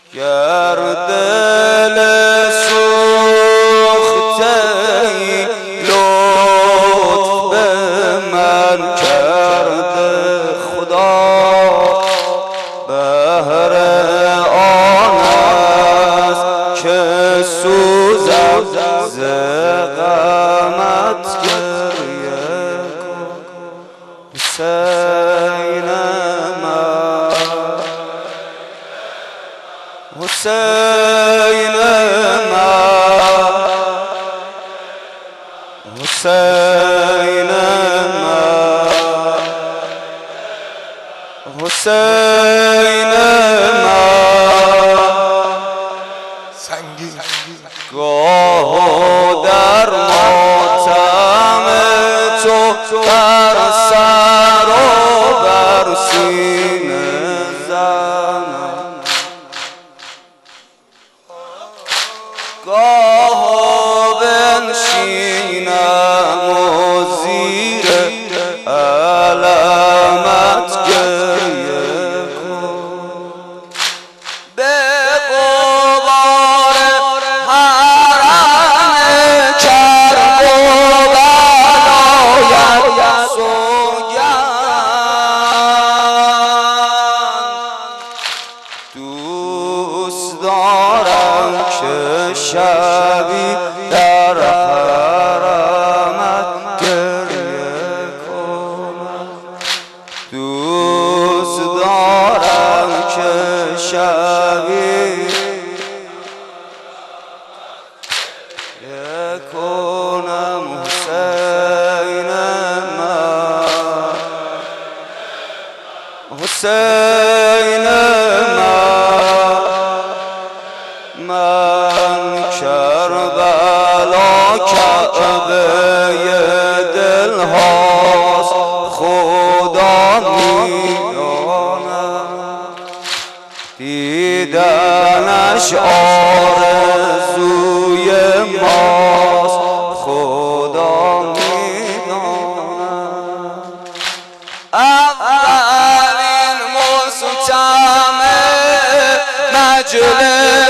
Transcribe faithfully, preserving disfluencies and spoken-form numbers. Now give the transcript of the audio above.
گر دل سوخته لطف به من کرده خدا بهر آن است که سوزم ز غمت گریه کن حسین من حسین من حسین من حسین من سنگین گاه در ماتم تو بر سر و بر سینه زنم گاه بنشینم و زیر علمت گریه کن به غبار حرم کربلایت سوگند دوست دارم که شبی در حرمت گریه کنم دوست دارم که شبی گریه کنم حسین من حسین من من کربلا کعبه دل هاست خدا میداند دیدنش آرزوی ماست خدا میداند اولین مستمع مجلس